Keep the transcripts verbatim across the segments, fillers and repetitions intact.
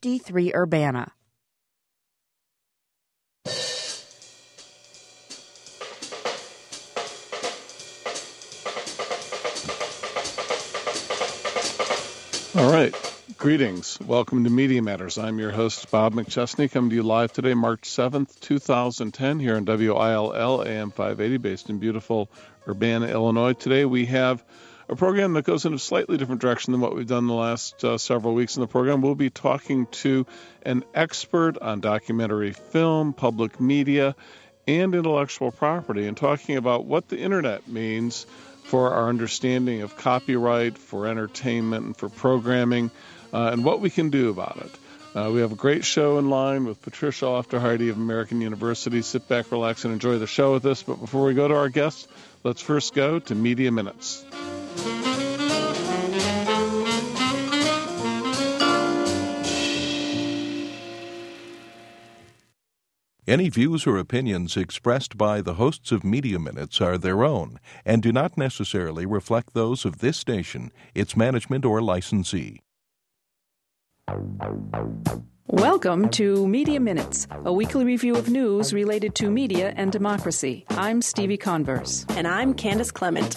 D three Urbana. All right. Greetings. Welcome to Media Matters. I'm your host, Bob McChesney, coming to you live today, March seventh, twenty ten, here on W I L L A M five eighty, based in beautiful Urbana, Illinois. Today we have a program that goes in a slightly different direction than what we've done the last uh, several weeks in the program. We'll be talking to an expert on documentary film, public media, and intellectual property, and talking about what the internet means for our understanding of copyright, for entertainment, and for programming, uh, and what we can do about it. Uh, we have a great show in line with Patricia Aufderheide of American University. Sit back, relax, and enjoy the show with us. But before we go to our guests, let's first go to Media Minutes. Any views or opinions expressed by the hosts of Media Minutes are their own and do not necessarily reflect those of this station, its management, or licensee. Welcome to Media Minutes, a weekly review of news related to media and democracy. I'm Stevie Converse. And I'm Candace Clement.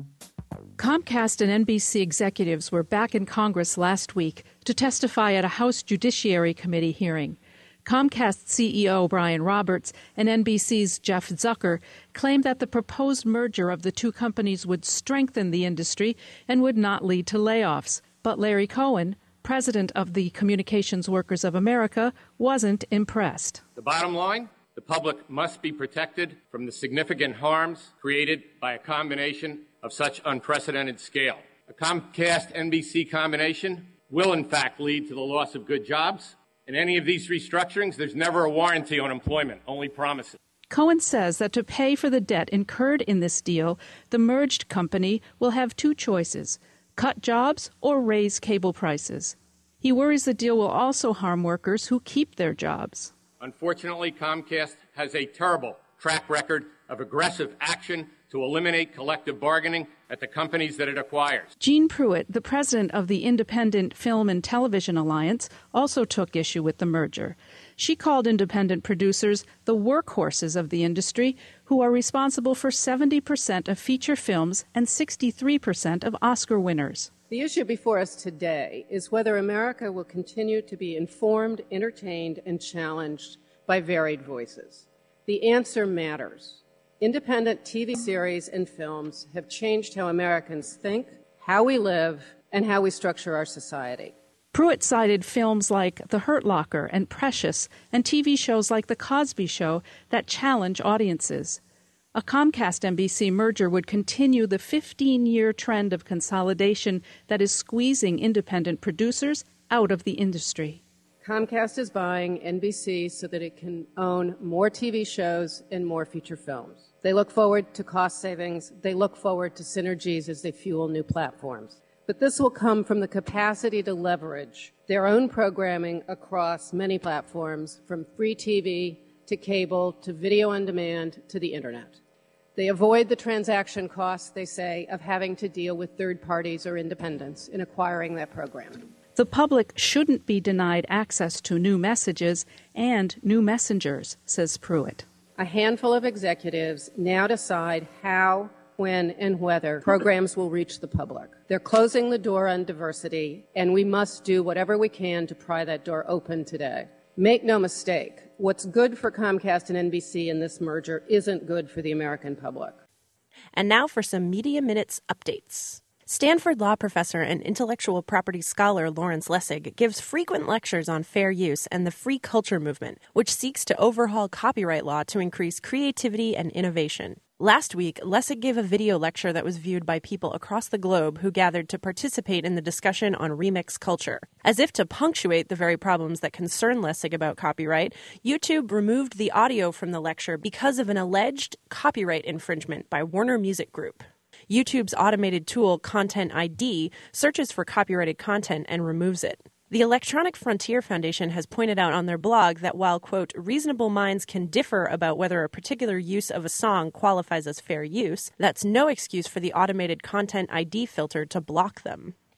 Comcast and N B C executives were back in Congress last week to testify at a House Judiciary Committee hearing. Comcast C E O Brian Roberts and N B C's Jeff Zucker claimed that the proposed merger of the two companies would strengthen the industry and would not lead to layoffs. But Larry Cohen, president of the Communications Workers of America, wasn't impressed. The bottom line, the public must be protected from the significant harms created by a combination of such unprecedented scale. A Comcast-N B C combination will, in fact, lead to the loss of good jobs. In any of these restructurings, there's never a warranty on employment, only promises. Cohen says that to pay for the debt incurred in this deal, the merged company will have two choices: cut jobs or raise cable prices. He worries the deal will also harm workers who keep their jobs. Unfortunately, Comcast has a terrible track record of aggressive action to eliminate collective bargaining at the companies that it acquires. Jean Pruitt, the president of the Independent Film and Television Alliance, also took issue with the merger. She called independent producers the workhorses of the industry, who are responsible for seventy percent of feature films and sixty-three percent of Oscar winners. The issue before us today is whether America will continue to be informed, entertained, and challenged by varied voices. The answer matters. Independent T V series and films have changed how Americans think, how we live, and how we structure our society. Pruitt cited films like The Hurt Locker and Precious and T V shows like The Cosby Show that challenge audiences. A Comcast-N B C merger would continue the fifteen-year trend of consolidation that is squeezing independent producers out of the industry. Comcast is buying N B C so that it can own more T V shows and more feature films. They look forward to cost savings. They look forward to synergies as they fuel new platforms. But this will come from the capacity to leverage their own programming across many platforms, from free T V to cable to video on demand to the Internet. They avoid the transaction costs, they say, of having to deal with third parties or independents in acquiring that programming. The public shouldn't be denied access to new messages and new messengers, says Pruitt. A handful of executives now decide how, when, and whether programs will reach the public. They're closing the door on diversity, and we must do whatever we can to pry that door open today. Make no mistake, what's good for Comcast and N B C in this merger isn't good for the American public. And now for some Media Minutes updates. Stanford law professor and intellectual property scholar Lawrence Lessig gives frequent lectures on fair use and the free culture movement, which seeks to overhaul copyright law to increase creativity and innovation. Last week, Lessig gave a video lecture that was viewed by people across the globe who gathered to participate in the discussion on remix culture. As if to punctuate the very problems that concern Lessig about copyright, YouTube removed the audio from the lecture because of an alleged copyright infringement by Warner Music Group. YouTube's automated tool, Content I D, searches for copyrighted content and removes it. The Electronic Frontier Foundation has pointed out on their blog that while, quote, reasonable minds can differ about whether a particular use of a song qualifies as fair use, that's no excuse for the automated Content I D filter to block them.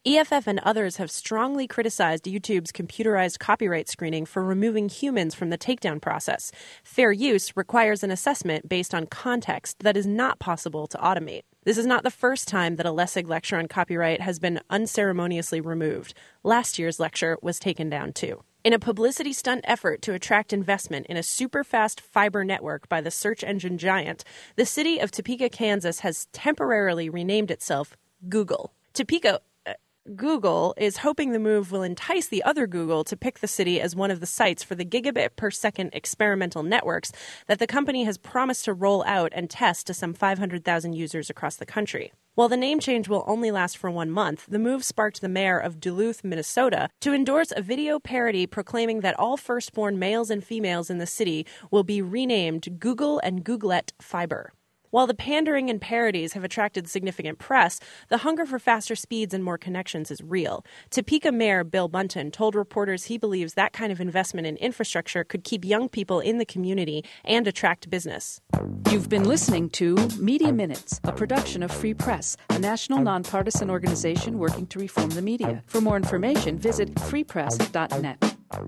E F F and others have strongly criticized YouTube's computerized copyright screening for removing humans from the takedown process. Fair use requires an assessment based on context that is not possible to automate. This is not the first time that a Lessig lecture on copyright has been unceremoniously removed. Last year's lecture was taken down too. In a publicity stunt effort to attract investment in a super-fast fiber network by the search engine giant, the city of Topeka, Kansas has temporarily renamed itself Google. Topeka Google is hoping the move will entice the other Google to pick the city as one of the sites for the gigabit per second experimental networks that the company has promised to roll out and test to some five hundred thousand users across the country. While the name change will only last for one month, the move sparked the mayor of Duluth, Minnesota, to endorse a video parody proclaiming that all firstborn males and females in the city will be renamed Google and Googlet Fiber. While the pandering and parodies have attracted significant press, the hunger for faster speeds and more connections is real. Topeka Mayor Bill Bunton told reporters he believes that kind of investment in infrastructure could keep young people in the community and attract business. You've been listening to Media Minutes, a production of Free Press, a national nonpartisan organization working to reform the media. For more information, visit free press dot net.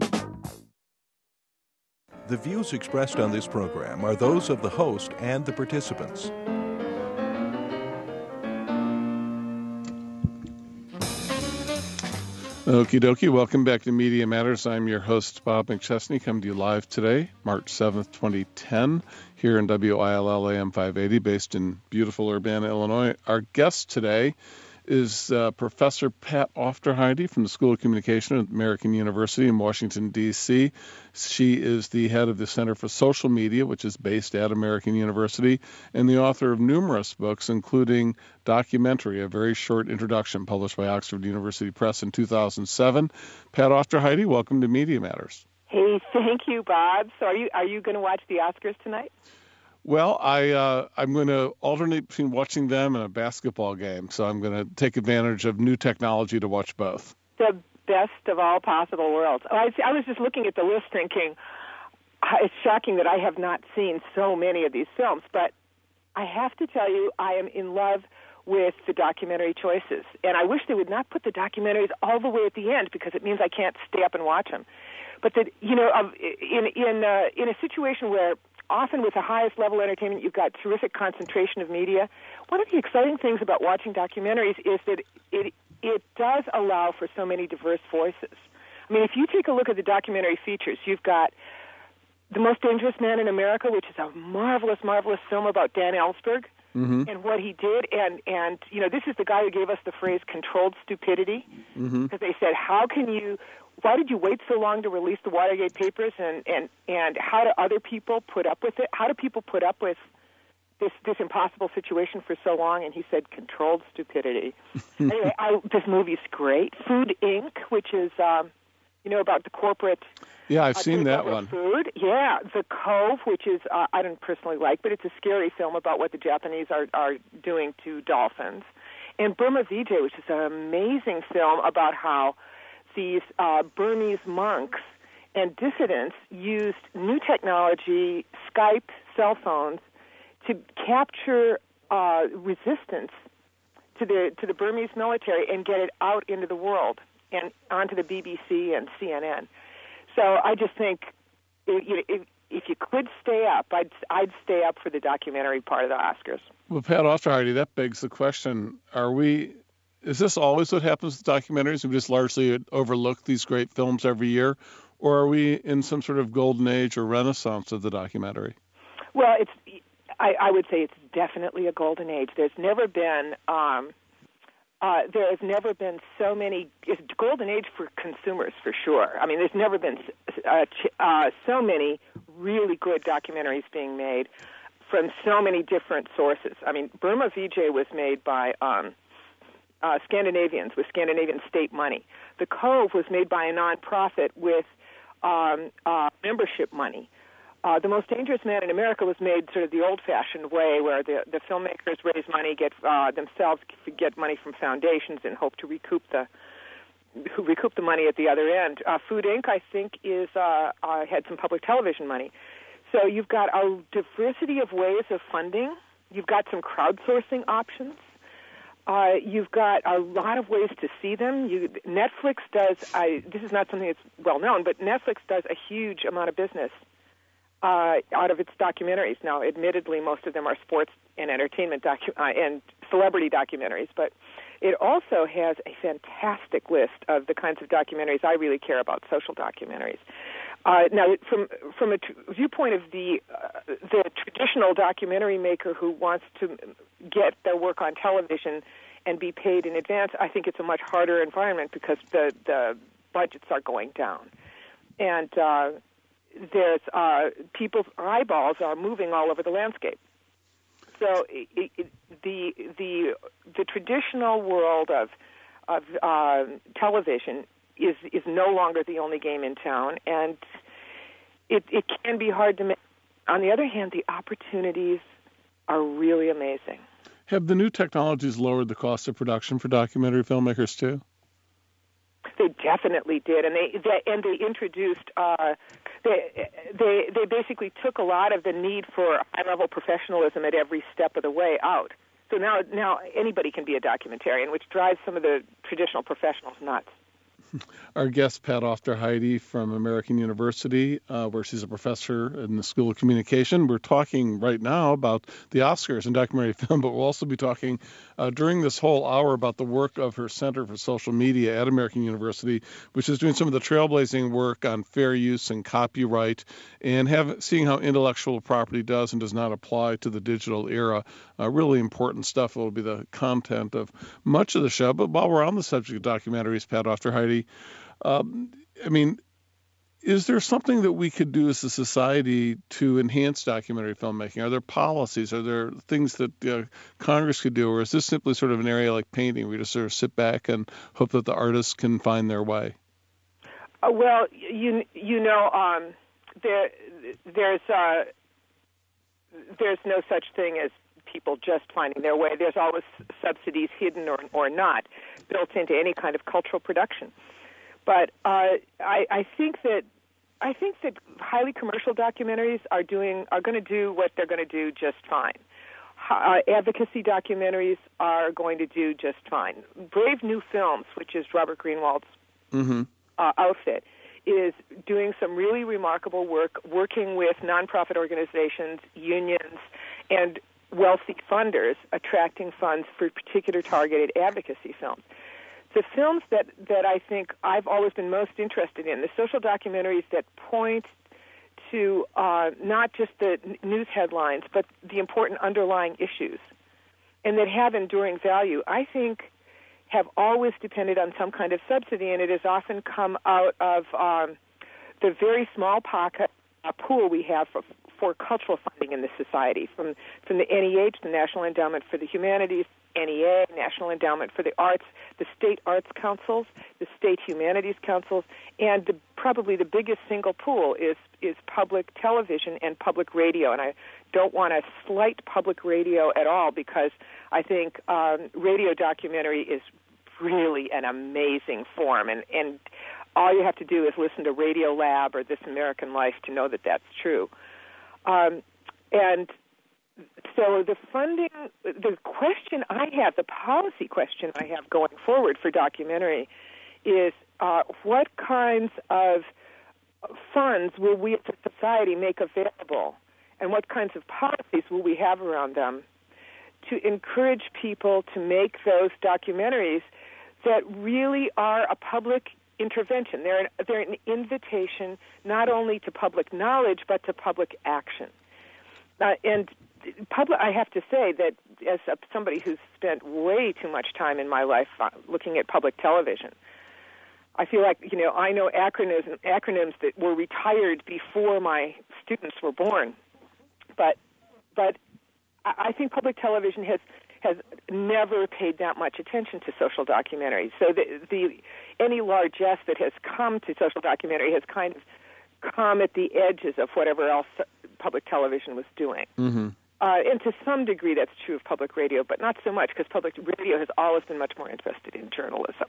The views expressed on this program are those of the host and the participants. Okie dokie. Welcome back to Media Matters. I'm your host, Bob McChesney, coming to you live today, March seventh, twenty ten, here in W I L L A M five eighty, based in beautiful Urbana, Illinois. Our guest today is uh, Professor Pat Aufderheide from the School of Communication at American University in Washington, D C She is the head of the Center for Social Media, which is based at American University, and the author of numerous books, including Documentary, a very short introduction published by Oxford University Press in two thousand seven. Pat Aufderheide, welcome to Media Matters. Hey, thank you, Bob. So are you are you going to watch the Oscars tonight? Well, I, uh, I'm going to alternate between watching them and a basketball game, so I'm going to take advantage of new technology to watch both. The best of all possible worlds. Oh, I, I was just looking at the list thinking, it's shocking that I have not seen so many of these films, but I have to tell you, I am in love with the documentary choices, and I wish they would not put the documentaries all the way at the end because it means I can't stay up and watch them. But that, you know, in in uh, in a situation where often with the highest level entertainment, you've got terrific concentration of media. One of the exciting things about watching documentaries is that it it does allow for so many diverse voices. I mean, if you take a look at the documentary features, you've got The Most Dangerous Man in America, which is a marvelous, marvelous film about Dan Ellsberg mm-hmm. and what he did. And, and, you know, this is the guy who gave us the phrase controlled stupidity, because mm-hmm. they said, how can you... Why did you wait so long to release the Watergate papers, and, and, and how do other people put up with it? How do people put up with this this impossible situation for so long? And he said, controlled stupidity. Anyway, I, this movie's great. Food Incorporated, which is, um, you know, about the corporate... Yeah, I've uh, seen that one. Food. Yeah, The Cove, which is, uh, I don't personally like, but it's a scary film about what the Japanese are, are doing to dolphins. And Burma Vijay, which is an amazing film about how these uh, Burmese monks and dissidents used new technology, Skype, cell phones, to capture uh, resistance to the to the Burmese military and get it out into the world and onto the B B C and C N N. So I just think if, if, if you could stay up, I'd I'd stay up for the documentary part of the Oscars. Well, Pat Aufderheide, that begs the question: Are we? Is this always what happens with documentaries? We just largely overlook these great films every year, or are we in some sort of golden age or renaissance of the documentary? Well, it's. I, I would say it's definitely a golden age. There's never been. Um, uh, there has never been so many. It's a golden age for consumers, for sure. I mean, there's never been uh, uh, so many really good documentaries being made from so many different sources. I mean, Burma Vijay was made by. Um, Uh, Scandinavians with Scandinavian state money. The Cove was made by a nonprofit with um, uh, membership money. Uh, The Most Dangerous Man in America was made sort of the old-fashioned way, where the, the filmmakers raise money, get uh, themselves get money from foundations, and hope to recoup the who recoup the money at the other end. Uh, Food Incorporated, I think, is uh, uh, had some public television money. So you've got a diversity of ways of funding. You've got some crowdsourcing options. Uh, you've got a lot of ways to see them. You, Netflix does, I, this is not something that's well known, but Netflix does a huge amount of business uh, out of its documentaries. Now, admittedly, most of them are sports and entertainment docu- uh, and celebrity documentaries, but it also has a fantastic list of the kinds of documentaries I really care about, social documentaries. Uh, now, from from a t- viewpoint of the uh, the traditional documentary maker who wants to get their work on television and be paid in advance, I think it's a much harder environment because the the budgets are going down, and uh, there's uh, people's eyeballs are moving all over the landscape. So it, it, the the the traditional world of of uh, television is is no longer the only game in town, and it it can be hard to make. On the other hand, the opportunities are really amazing. Have the new technologies lowered the cost of production for documentary filmmakers too? They definitely did, and they, they and they introduced. Uh, they they they basically took a lot of the need for high-level professionalism at every step of the way out. So now now anybody can be a documentarian, which drives some of the traditional professionals nuts. Our guest, Pat Aufderheide from American University, uh, where she's a professor in the School of Communication. We're talking right now about the Oscars in documentary film, but we'll also be talking uh, during this whole hour about the work of her Center for Social Media at American University, which is doing some of the trailblazing work on fair use and copyright, and have, seeing how intellectual property does and does not apply to the digital era. Uh, really important stuff will be the content of much of the show. But while we're on the subject of documentaries, Pat Aufderheide, Um, I mean, is there something that we could do as a society to enhance documentary filmmaking? Are there policies? Are there things that uh, Congress could do? Or is this simply sort of an area like painting? We just sort of sit back and hope that the artists can find their way? Uh, well, you you know, um, there there's uh, there's no such thing as people just finding their way. There's always subsidies, hidden or or not, built into any kind of cultural production. But uh, I, I think that I think that highly commercial documentaries are doing are going to do what they're going to do just fine. Uh, advocacy documentaries are going to do just fine. Brave New Films, which is Robert Greenwald's mm-hmm. uh, outfit, is doing some really remarkable work, working with nonprofit organizations, unions, and wealthy funders, attracting funds for particular targeted advocacy films. The films that, that I think I've always been most interested in, the social documentaries that point to uh, not just the n- news headlines, but the important underlying issues, and that have enduring value, I think have always depended on some kind of subsidy, and it has often come out of um, the very small pocket uh, pool we have for, for cultural funding in this society, from, from the N E H, the National Endowment for the Humanities, N E A, National Endowment for the Arts, the state arts councils, the state humanities councils, and the, probably the biggest single pool is is public television and public radio. And I don't want to slight public radio at all, because I think um, radio documentary is really an amazing form, and, and all you have to do is listen to Radio Lab or This American Life to know that that's true. Um, and So the funding, the question I have, the policy question I have going forward for documentary is uh, what kinds of funds will we as a society make available, and what kinds of policies will we have around them to encourage people to make those documentaries that really are a public intervention. They're an, they're an invitation not only to public knowledge but to public action. Uh, and Public, I have to say that as a, somebody who's spent way too much time in my life uh, looking at public television, I feel like, you know, I know acronyms, acronyms that were retired before my students were born. But but I think public television has has never paid that much attention to social documentaries. So the, the any largesse that has come to social documentary has kind of come at the edges of whatever else public television was doing. Mm-hmm. Uh, and to some degree that's true of public radio, but not so much, because public radio has always been much more interested in journalism.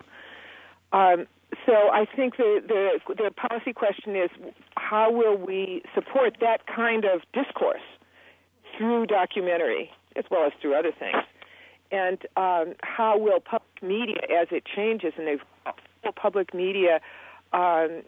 Um, so I think the, the the policy question is, how will we support that kind of discourse through documentary, as well as through other things, and um, how will public media, as it changes and evolves, will public media um,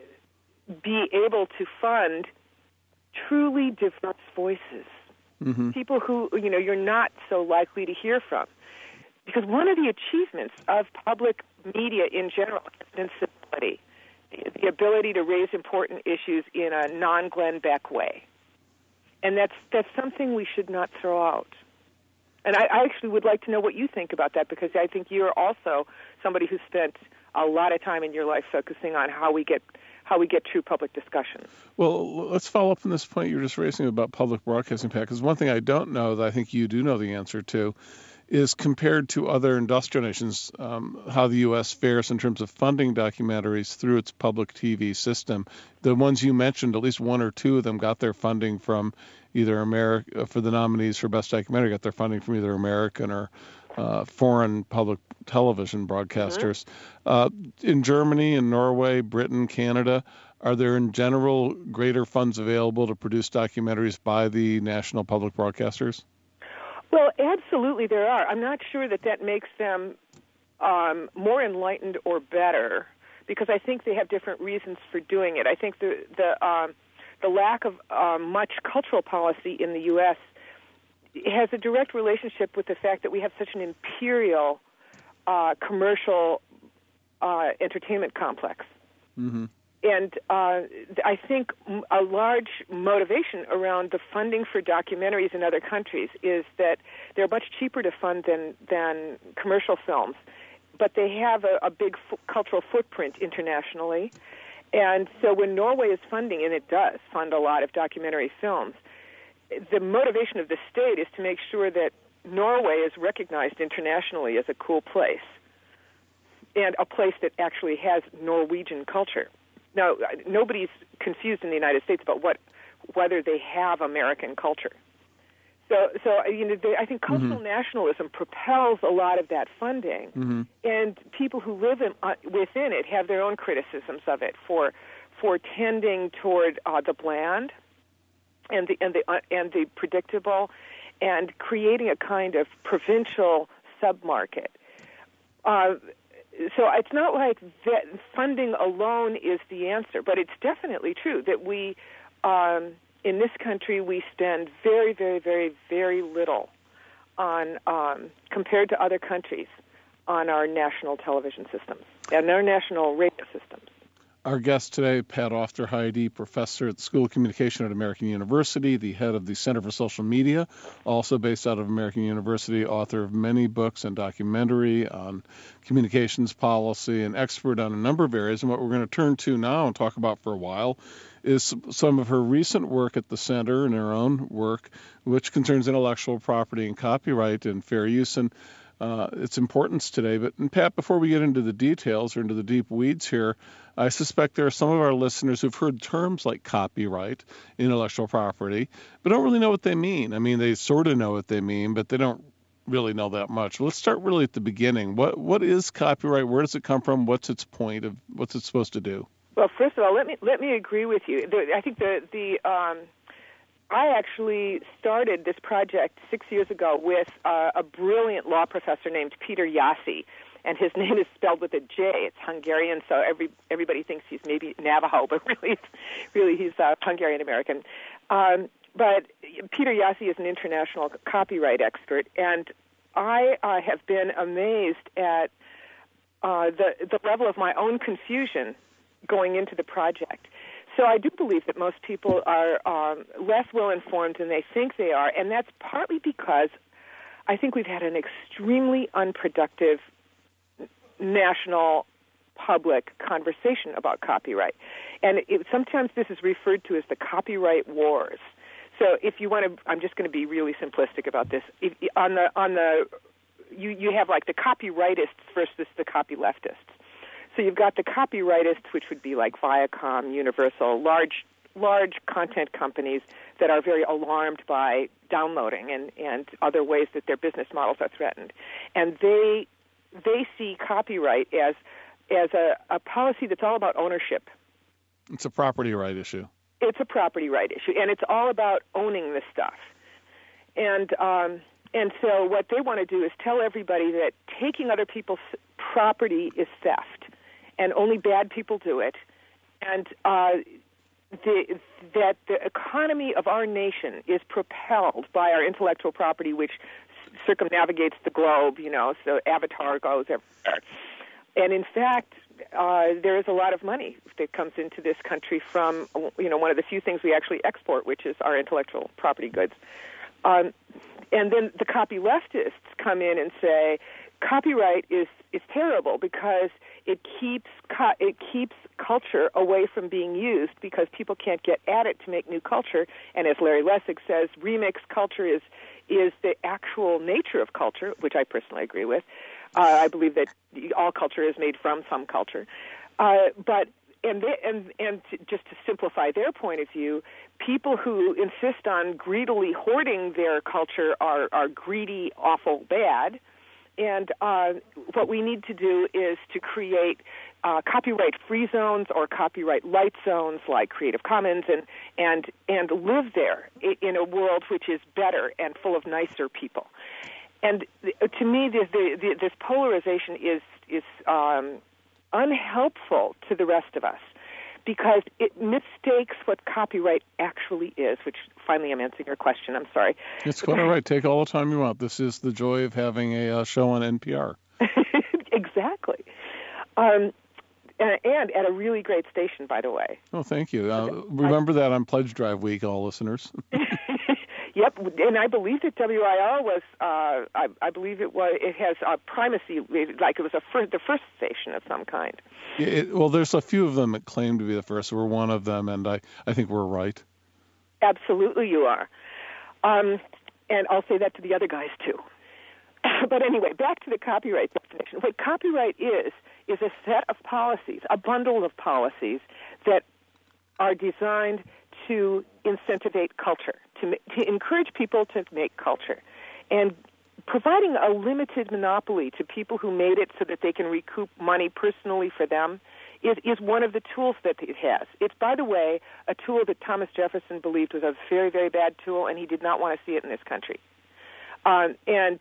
be able to fund truly diverse voices, mm-hmm. people who, you know, you're not so likely to hear from. Because one of the achievements of public media in general has been civility, the ability to raise important issues in a non-Glenn Beck way. And that's that's something we should not throw out. And I, I actually would like to know what you think about that, because I think you're also somebody who spent a lot of time in your life focusing on how we get how we get true public discussion. Well, let's follow up on this point you were just raising about public broadcasting, Pat, because one thing I don't know that I think you do know the answer to is, compared to other industrial nations, um, how the U S fares in terms of funding documentaries through its public T V system. The ones you mentioned, at least one or two of them got their funding from either America, for the nominees for Best Documentary, got their funding from either American or uh, foreign public television broadcasters. Mm-hmm. Uh, in Germany, in Norway, Britain, Canada, are there in general greater funds available to produce documentaries by the national public broadcasters? Well, absolutely there are. I'm not sure that that makes them um, more enlightened or better, because I think they have different reasons for doing it. I think the the, um, the lack of um, much cultural policy in the U S has a direct relationship with the fact that we have such an imperial uh, commercial uh, entertainment complex. Mm-hmm. And uh, I think a large motivation around the funding for documentaries in other countries is that they're much cheaper to fund than, than commercial films, but they have a, a big f- cultural footprint internationally. And so when Norway is funding, and it does fund a lot of documentary films, the motivation of the state is to make sure that Norway is recognized internationally as a cool place and a place that actually has Norwegian culture. Now, nobody's confused in the United States about what whether they have American culture. So, so you know, they, I think cultural mm-hmm. nationalism propels a lot of that funding, mm-hmm. and people who live in, uh, within it have their own criticisms of it for for tending toward uh, the bland and the and the uh, and the predictable, and creating a kind of provincial submarket. Uh, So it's not like that funding alone is the answer, but it's definitely true that we, um, in this country, we spend very, very, very, very little on, um, compared to other countries, on our national television systems and our national radio systems. Our guest today, Pat Aufderheide, professor at the School of Communication at American University, the head of the Center for Social Media, also based out of American University, author of many books and documentary on communications policy, and expert on a number of areas. And what we're going to turn to now and talk about for a while is some of her recent work at the center and her own work, which concerns intellectual property and copyright and fair use and uh, its importance today. But, and Pat, before we get into the details or into the deep weeds here, I suspect there are some of our listeners who've heard terms like copyright, intellectual property, but don't really know what they mean. I mean, they sort of know what they mean, but they don't really know that much. Let's start really at the beginning. What What is copyright? Where does it come from? What's its point of what's it supposed to do? Well, first of all, let me let me agree with you. The, I think the the um, I actually started this project six years ago with uh, a brilliant law professor named Peter Jaszi. And his name is spelled with a J. It's Hungarian, so every everybody thinks he's maybe Navajo, but really, really he's uh, Hungarian American. Um, but Peter Jaszi is an international copyright expert, and I uh, have been amazed at uh, the the level of my own confusion going into the project. So I do believe that most people are um, less well informed than they think they are, and that's partly because I think we've had an extremely unproductive national public conversation about copyright. And it, sometimes this is referred to as the copyright wars. So if you want to, I'm just going to be really simplistic about this. If, on the, on the, you, you have like the copyrightists versus the copyleftists. So you've got the copyrightists, which would be like Viacom, Universal, large, large content companies that are very alarmed by downloading and, and other ways that their business models are threatened. And they They see copyright as as a, a policy that's all about ownership. It's a property right issue. It's a property right issue, and it's all about owning the stuff. And um, and so what they want to do is tell everybody that taking other people's property is theft, and only bad people do it, and uh, the, that the economy of our nation is propelled by our intellectual property, which circumnavigates the globe, you know, so Avatar goes everywhere. And in fact, uh, there is a lot of money that comes into this country from, you know, one of the few things we actually export, which is our intellectual property goods. Um, and then the copy leftists come in and say, copyright is, is terrible because it keeps co- it keeps culture away from being used because people can't get at it to make new culture. And as Larry Lessig says, remix culture is is the actual nature of culture, which I personally agree with. Uh, I believe that all culture is made from some culture. Uh, but and they, and and to, just to simplify their point of view, people who insist on greedily hoarding their culture are are greedy, awful, bad. And uh, what we need to do is to create uh, copyright-free zones or copyright-light zones like Creative Commons, and and and live there in a world which is better and full of nicer people. And to me, this, the, the, this polarization is is um, unhelpful to the rest of us because it mistakes what copyright actually is, which finally I'm answering your question. I'm sorry. It's quite all right. Take all the time you want. This is the joy of having a uh, show on N P R. Exactly. Um, and, and at a really great station, by the way. Oh, thank you. Uh, remember that on Pledge Drive Week, all listeners. Yep, and I believe that W I R was, uh, I, I believe it was, it has a primacy, like it was a fir- the first station of some kind. Yeah, it, well, there's a few of them that claim to be the first. We're one of them, and I, I think we're right. Absolutely you are. Um, and I'll say that to the other guys, too. But anyway, back to the copyright definition. What copyright is, is a set of policies, a bundle of policies that are designed to incentivate culture, to, to encourage people to make culture, and providing a limited monopoly to people who made it so that they can recoup money personally for them is, is one of the tools that it has. It's, by the way, a tool that Thomas Jefferson believed was a very, very bad tool, and he did not want to see it in this country. Um, and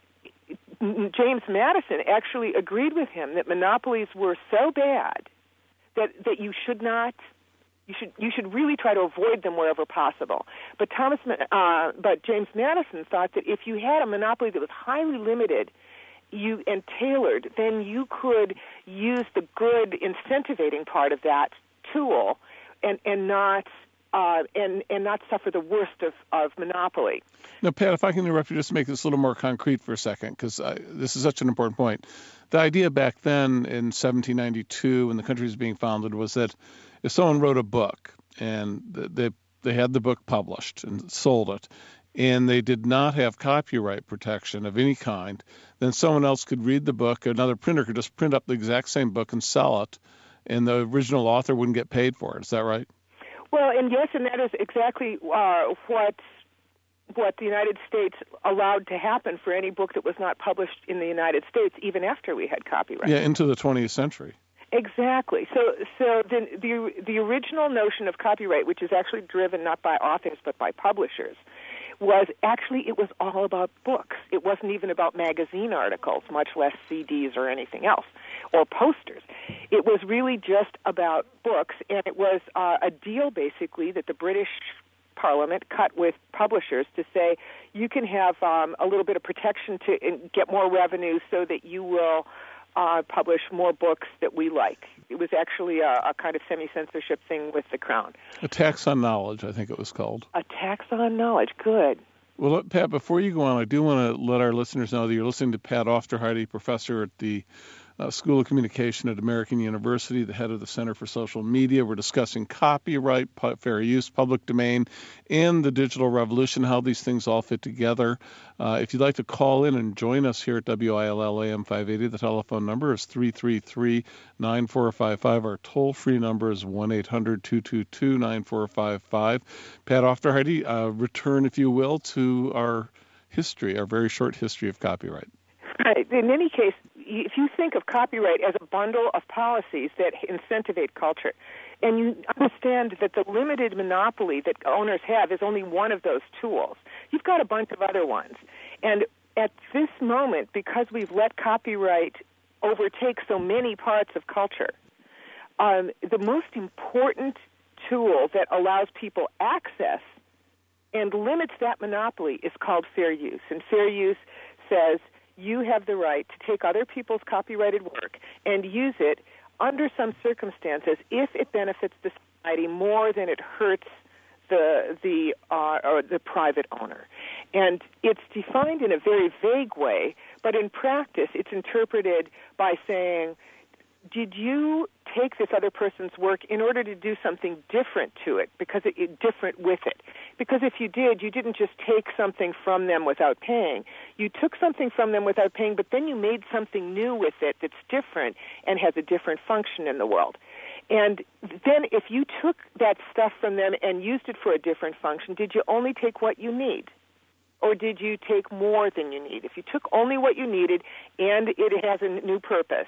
James Madison actually agreed with him that monopolies were so bad that, that you should not You should you should really try to avoid them wherever possible. But Thomas, uh, but James Madison thought that if you had a monopoly that was highly limited, you and tailored, then you could use the good incentivating part of that tool, and and not uh, and and not suffer the worst of, of monopoly. Now, Pat, if I can interrupt you, just to make this a little more concrete for a second, because this is such an important point. The idea back then in seventeen ninety-two, when the country was being founded, was that if someone wrote a book and they they had the book published and sold it, and they did not have copyright protection of any kind, then someone else could read the book, another printer could just print up the exact same book and sell it, and the original author wouldn't get paid for it. Is that right? Well, and yes, and that is exactly uh, what what the United States allowed to happen for any book that was not published in the United States, even after we had copyright. Yeah, into the twentieth century. Exactly. So, so the, the the original notion of copyright, which is actually driven not by authors but by publishers, was actually it was all about books. It wasn't even about magazine articles, much less C Ds or anything else, or posters. It was really just about books, and it was uh, a deal basically that the British Parliament cut with publishers to say you can have um, a little bit of protection to get more revenue so that you will Uh, publish more books that we like. It was actually a, a kind of semi-censorship thing with the Crown. A tax on knowledge, I think it was called. A tax on knowledge. Good. Well, Pat, before you go on, I do want to let our listeners know that you're listening to Pat Aufderheide, professor at the uh, School of Communication at American University, the head of the Center for Social Media. We're discussing copyright, fair use, public domain, and the digital revolution, how these things all fit together. Uh, if you'd like to call in and join us here at W I L L A M five eighty, the telephone number is three three three, nine four five five. Our toll-free number is one eight hundred, two two two, nine four five five. Pat Aufderheide, uh, return, if you will, to our history, our very short history of copyright. Right. In any case, if you think of copyright as a bundle of policies that incentivate culture, and you understand that the limited monopoly that owners have is only one of those tools, you've got a bunch of other ones. And at this moment, because we've let copyright overtake so many parts of culture, um, the most important tool that allows people access and limits that monopoly is called fair use. And fair use says you have the right to take other people's copyrighted work and use it under some circumstances if it benefits the society more than it hurts the the uh, or the private owner. And it's defined in a very vague way, but in practice it's interpreted by saying, did you take this other person's work in order to do something different to it, because it, it different with it? Because if you did, you didn't just take something from them without paying. You took something from them without paying, but then you made something new with it that's different and has a different function in the world. And then if you took that stuff from them and used it for a different function, did you only take what you need? Or did you take more than you need? If you took only what you needed and it has a new purpose,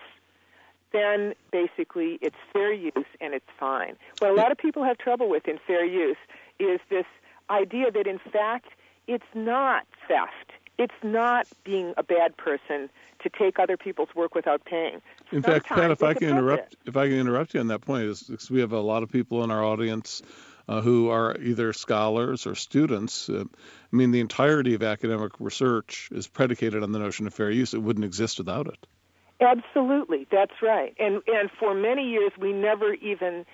then basically it's fair use and it's fine. What a lot of people have trouble with in fair use is this idea that, in fact, it's not theft. It's not being a bad person to take other people's work without paying. In fact, Pat, if I can interrupt, if I can interrupt you on that point, is because we have a lot of people in our audience uh, who are either scholars or students. Uh, I mean, the entirety of academic research is predicated on the notion of fair use. It wouldn't exist without it. Absolutely, that's right. And and for many years we never even,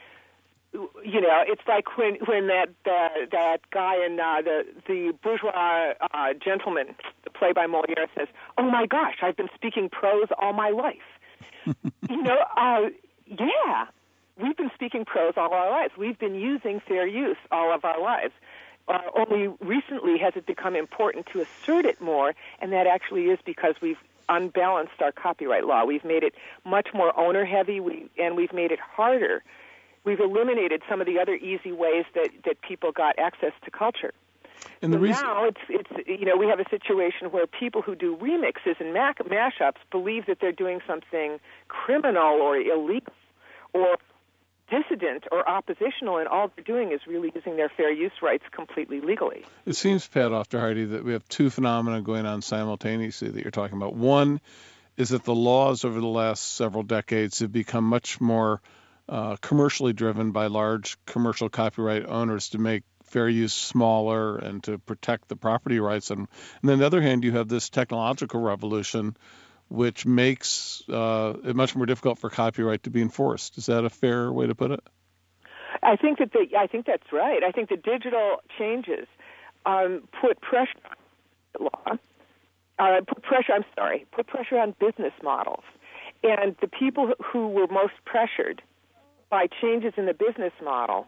you know, it's like when when that that, that guy in uh, the the bourgeois uh, gentleman, the play by Molière, says, "Oh my gosh, I've been speaking prose all my life." you know, uh, yeah, we've been speaking prose all our lives. We've been using fair use all of our lives. Uh, only recently has it become important to assert it more, and that actually is because we've unbalanced our copyright law. We've made it much more owner-heavy, we, and we've made it harder. We've eliminated some of the other easy ways that, that people got access to culture. And the so reason- now it's it's you know we have a situation where people who do remixes and mac- mashups believe that they're doing something criminal or illegal or dissident or oppositional, and all they're doing is really using their fair use rights completely legally. It seems, Pat Aufderheide, that we have two phenomena going on simultaneously that you're talking about. One is that the laws over the last several decades have become much more uh, commercially driven by large commercial copyright owners to make fair use smaller and to protect the property rights. And, and then on the other hand, you have this technological revolution which makes uh, it much more difficult for copyright to be enforced. Is that a fair way to put it? I think that the, I think that's right. I think the digital changes um, put pressure on law, uh, put pressure. I'm sorry, put pressure on business models, and the people who were most pressured by changes in the business model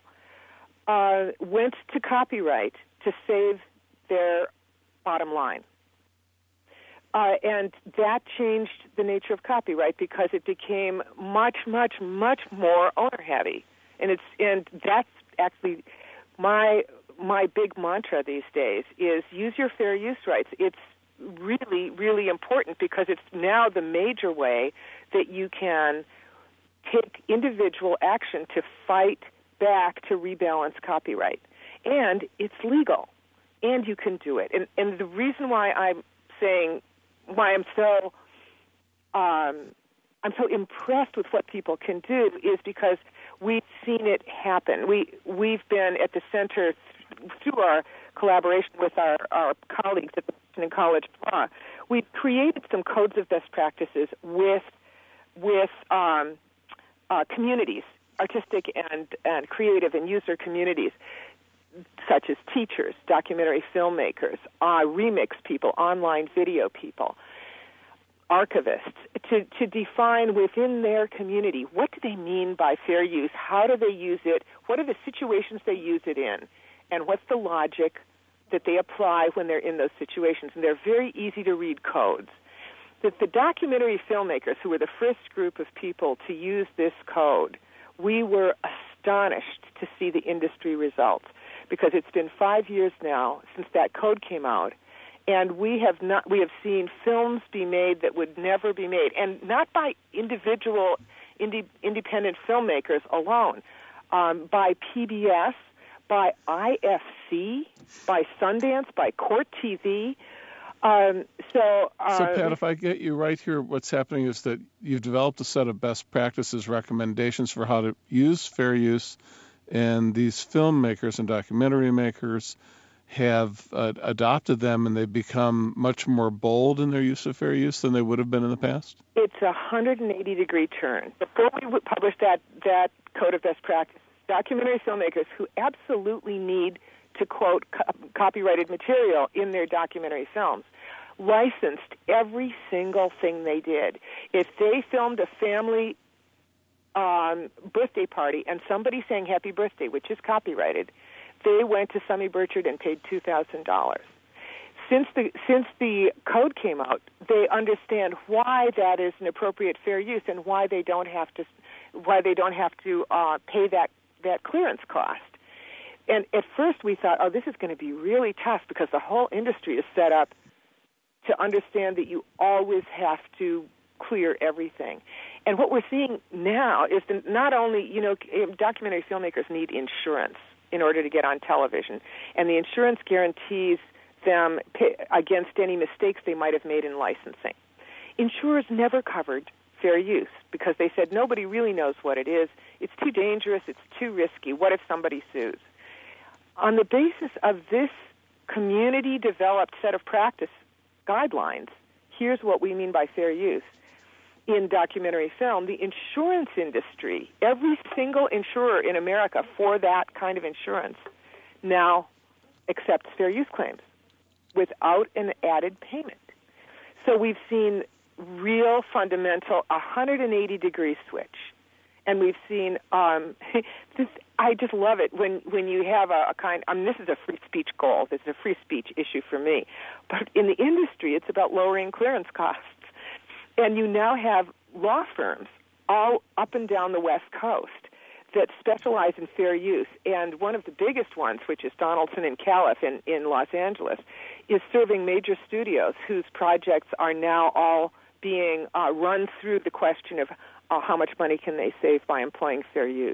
uh, went to copyright to save their bottom line. Uh, and that changed the nature of copyright because it became much, much, much more owner-heavy, and it's and that's actually my my big mantra these days is use your fair use rights. It's really, really important because it's now the major way that you can take individual action to fight back to rebalance copyright, and it's legal, and you can do it. And and the reason why I'm saying why I'm so um, I'm so impressed with what people can do is because we've seen it happen. We we've been at the center through our collaboration with our, our colleagues at the Boston College of Law. We've created some codes of best practices with with um, uh, communities, artistic and and creative and user communities, such as teachers, documentary filmmakers, uh, remix people, online video people, archivists, to, to define within their community what do they mean by fair use, how do they use it, what are the situations they use it in, and what's the logic that they apply when they're in those situations. And they're very easy to read codes. That the documentary filmmakers, who were the first group of people to use this code, we were astonished to see the industry results, because it's been five years now since that code came out, and we have not we have seen films be made that would never be made, and not by individual indie, independent filmmakers alone, um, by P B S, by I F C, by Sundance, by Court T V. Um, so, uh, so, Pat, if I get you right here, what's happening is that you've developed a set of best practices recommendations for how to use fair use, and these filmmakers and documentary makers have uh, adopted them, and they've become much more bold in their use of fair use than they would have been in the past? It's a one hundred eighty degree turn. Before we published that, that Code of Best Practices, documentary filmmakers who absolutely need to quote co- copyrighted material in their documentary films licensed every single thing they did. If they filmed a family um, birthday party and somebody sang happy birthday, which is copyrighted, they went to Summy Burchard and paid two thousand dollars. Since the since the code came out, they understand why that is an appropriate fair use and why they don't have to why they don't have to uh, pay that that clearance cost. And at first we thought, oh, this is going to be really tough because the whole industry is set up to understand that you always have to clear everything. And what we're seeing now is that not only, you know, documentary filmmakers need insurance in order to get on television, and the insurance guarantees them pay against any mistakes they might have made in licensing. Insurers never covered fair use because they said nobody really knows what it is. It's too dangerous. It's too risky. What if somebody sues? On the basis of this community-developed set of practice guidelines, here's what we mean by fair use. In documentary film, the insurance industry, every single insurer in America for that kind of insurance now accepts fair use claims without an added payment. So we've seen real fundamental one hundred eighty degree switch. And we've seen, um, this, I just love it when, when you have a, a kind, I mean, this is a free speech goal. This is a free speech issue for me. But in the industry, it's about lowering clearance costs. And you now have law firms all up and down the West Coast that specialize in fair use. And one of the biggest ones, which is Donaldson and Califf in, in Los Angeles, is serving major studios whose projects are now all being uh, run through the question of uh, how much money can they save by employing fair use.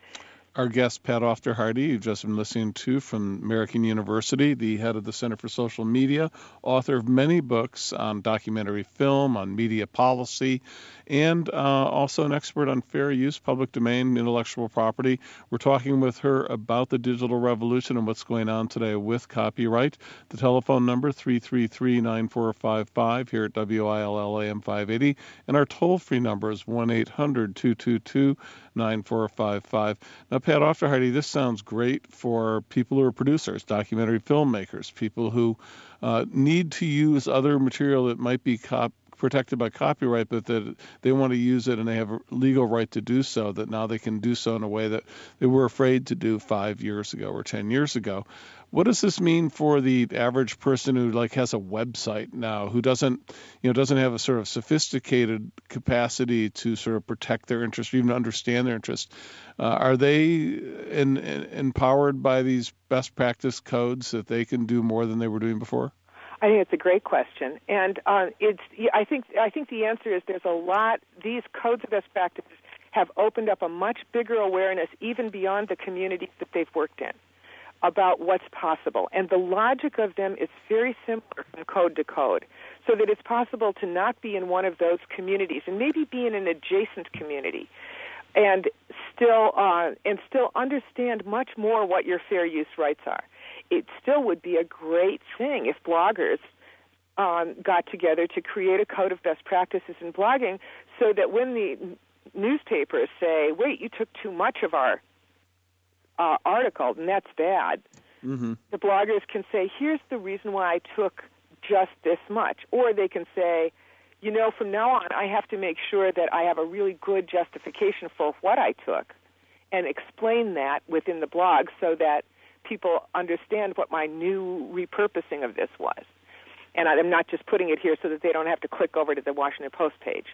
Our guest, Pat Aufderheide, you've just been listening to from American University, the head of the Center for Social Media, author of many books on documentary film, on media policy, and uh, also an expert on fair use, public domain, intellectual property. We're talking with her about the digital revolution and what's going on today with copyright. The telephone number, three three three, nine four five five, here at W I L L A M five eighty, and our toll-free number is one eight hundred, two two two, nine four five five. Now, Pat Aufderheide, this sounds great for people who are producers, documentary filmmakers, people who uh, need to use other material that might be cop- protected by copyright, but that they want to use it and they have a legal right to do so, that now they can do so in a way that they were afraid to do five years ago or ten years ago. What does this mean for the average person who like has a website now, who doesn't, you know, doesn't have a sort of sophisticated capacity to sort of protect their interests or even understand their interests? Uh, are they in, in, empowered by these best practice codes that they can do more than they were doing before? I think it's a great question, and uh, it's. I think. I think the answer is there's a lot. These codes of best practices have opened up a much bigger awareness, even beyond the communities that they've worked in, about what's possible. And the logic of them is very similar from code to code, so that it's possible to not be in one of those communities and maybe be in an adjacent community, and still uh, and still understand much more what your fair use rights are. It still would be a great thing if bloggers um, got together to create a code of best practices in blogging so that when the newspapers say, wait, you took too much of our uh, article, and that's bad, mm-hmm. the bloggers can say, here's the reason why I took just this much. Or they can say, you know, from now on, I have to make sure that I have a really good justification for what I took and explain that within the blog so that people understand what my new repurposing of this was. And I'm not just putting it here so that they don't have to click over to the Washington Post page.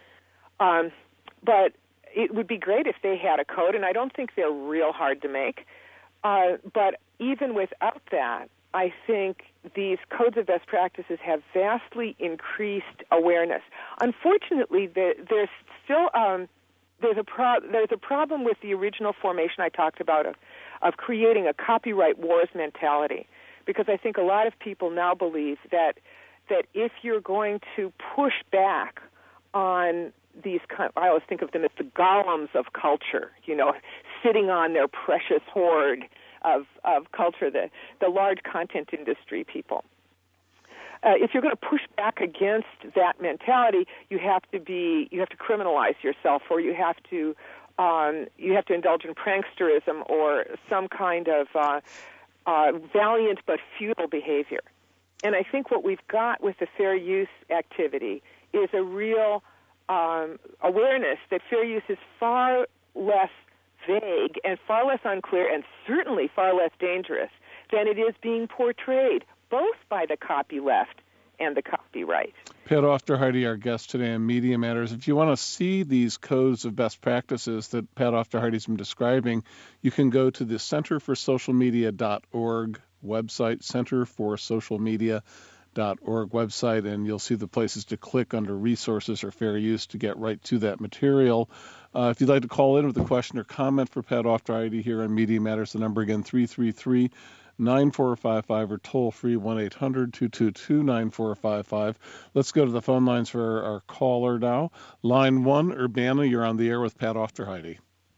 Um, but it would be great if they had a code, and I don't think they're real hard to make. Uh, but even without that, I think these codes of best practices have vastly increased awareness. Unfortunately, the, there's still um, there's a pro- there's a problem with the original formation I talked about of, of creating a copyright wars mentality, because I think a lot of people now believe that that if you're going to push back on these, I always think of them as the golems of culture, you know, sitting on their precious hoard of, of culture, the, the large content industry people. Uh, if you're going to push back against that mentality, you have to be, you have to criminalize yourself, or you have to, um, you have to indulge in pranksterism or some kind of uh, uh, valiant but futile behavior. And I think what we've got with the fair use activity is a real um, awareness that fair use is far less vague and far less unclear and certainly far less dangerous than it is being portrayed, both by the copyleft and the copyright. Pat Aufderheide, our guest today on Media Matters. If you want to see these codes of best practices that Pat Aufderheide's been describing, you can go to the center for social media dot org website, center for social media dot org website, and you'll see the places to click under resources or fair use to get right to that material. Uh, if you'd like to call in with a question or comment for Pat Aufderheide here on Media Matters, the number again, three three three, nine four five five, or toll free one eight hundred, two two two, nine four five five. Let's go to the phone lines for our caller now. Line one, Urbana, you're on the air with Pat Aufderheide.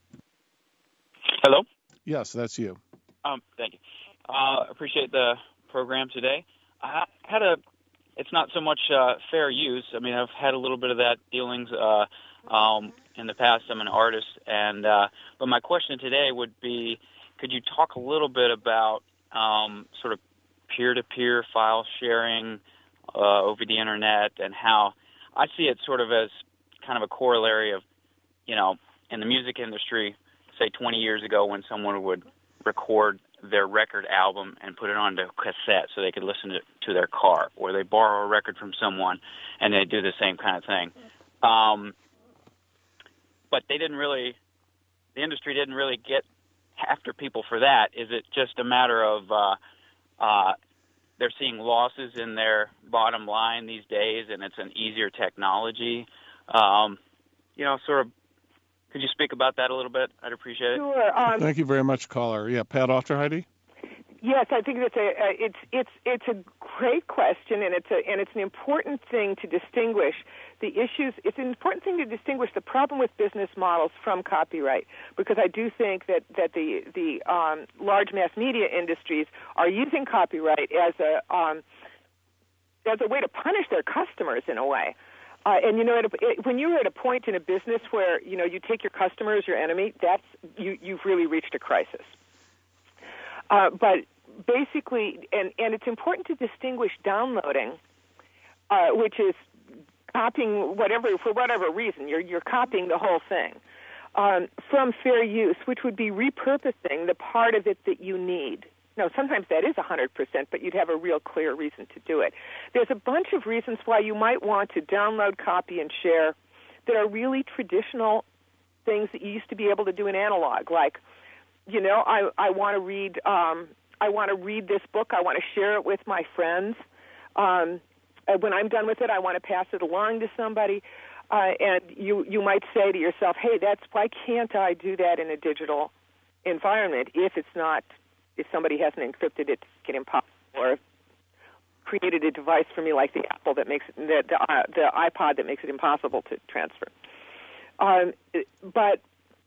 Hello? Yes, that's you. Um, thank you. Uh, appreciate the program today. I had a, it's not so much uh, fair use. I mean, I've had a little bit of that dealings uh, um, in the past. I'm an artist, and uh, but my question today would be, could you talk a little bit about um, sort of peer-to-peer file sharing uh, over the internet, and how I see it sort of as kind of a corollary of, you know, in the music industry, say twenty years ago, when someone would record their record album and put it onto cassette so they could listen to, to their car, or they borrow a record from someone and they do the same kind of thing. Um, but they didn't really, the industry didn't really get after people for that. Is it just a matter of uh, uh, they're seeing losses in their bottom line these days, and it's an easier technology? Um, you know, sort of, could you speak about that a little bit? I'd appreciate it. Sure. Um, Thank you very much, caller. Yeah, Pat Aufderheide? Yes, I think that's a uh, it's it's it's a great question, and it's a and it's an important thing to distinguish the issues. It's an important thing to distinguish the problem with business models from copyright, because I do think that that the the um, large mass media industries are using copyright as a um, as a way to punish their customers in a way. Uh, and, you know, at a, it, when you're at a point in a business where, you know, you take your customer as your enemy, that's you, you've really reached a crisis. Uh, but basically, and, and it's important to distinguish downloading, uh, which is copying whatever, for whatever reason, you're, you're copying the whole thing, um, from fair use, which would be repurposing the part of it that you need. No, sometimes that is one hundred percent, but you'd have a real clear reason to do it. There's a bunch of reasons why you might want to download, copy, and share that are really traditional things that you used to be able to do in analog. Like, you know, I, I want to read um, I want to read this book. I want to share it with my friends. Um, when I'm done with it, I want to pass it along to somebody. Uh, and you you might say to yourself, hey, that's why can't I do that in a digital environment if it's not if somebody hasn't encrypted it to make it impossible, or created a device for me like the Apple that makes it, the the, uh, the iPod that makes it impossible to transfer. Um, but